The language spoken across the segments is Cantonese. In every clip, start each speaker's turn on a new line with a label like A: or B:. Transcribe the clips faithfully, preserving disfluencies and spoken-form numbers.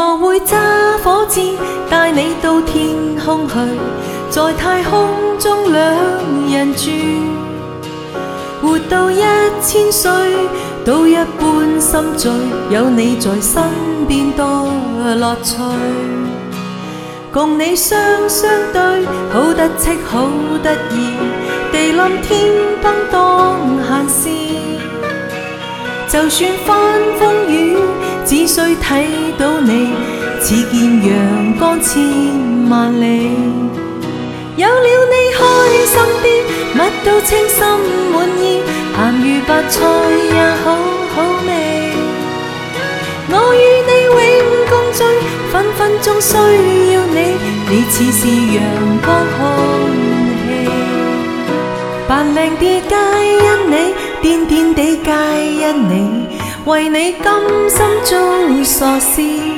A: 我會揸火箭帶你到天空去，在太空中兩人住，活到一千歲都一般心醉，有你在身邊多樂趣。共你雙雙對，好得戚好得意，地冧天崩當閒事。就算翻風雨，只需睇到你，似見陽光千萬里。有了你開心啲，乜都稱心滿意，鹹魚白菜也好好味。我與你永共聚，分分鐘需要你，你似是陽光空氣。扮靚啲皆因你，癲癲地皆因你，為你甘心做傻事。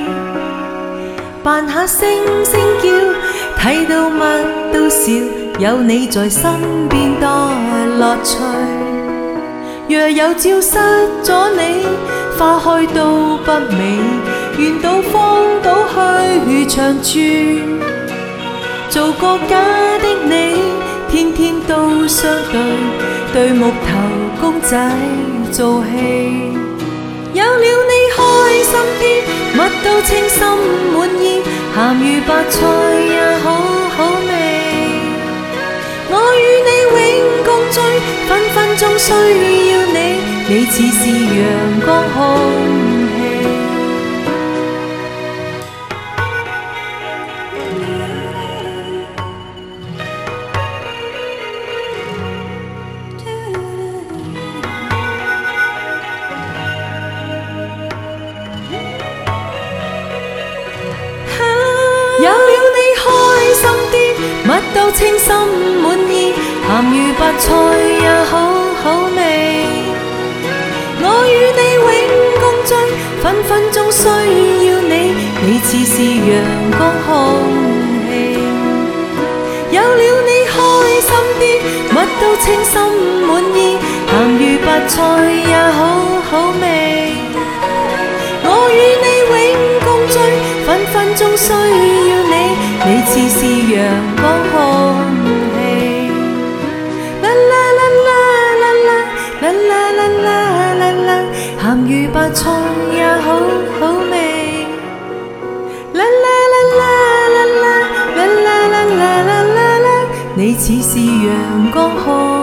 A: 扮下聲聲叫，睇到乜都笑，有你在身邊多樂趣。若有朝失咗你，花開都不美，願到荒島去長住。做個假的你，天天都相對，對木頭公仔做戲。有了你開心啲，乜都稱心滿意，鹹魚白菜也好好味。我與你永共聚，分分鐘需要你，你似是陽光空氣。有了你開心啲，乜都稱心滿意，鹹魚白菜也好好味。我與你永共聚，分分鐘需要你，你似是陽光空氣。有了你開心啲，乜都稱心滿意，鹹魚白菜也好好味。我與你永共聚，分分鐘需要你，你似是陽光空氣。啦啦啦啦啦啦啦啦啦啦啦啦，鹹魚白菜也好好味。啦啦啦啦啦啦啦啦啦啦啦啦，你似是陽光空氣。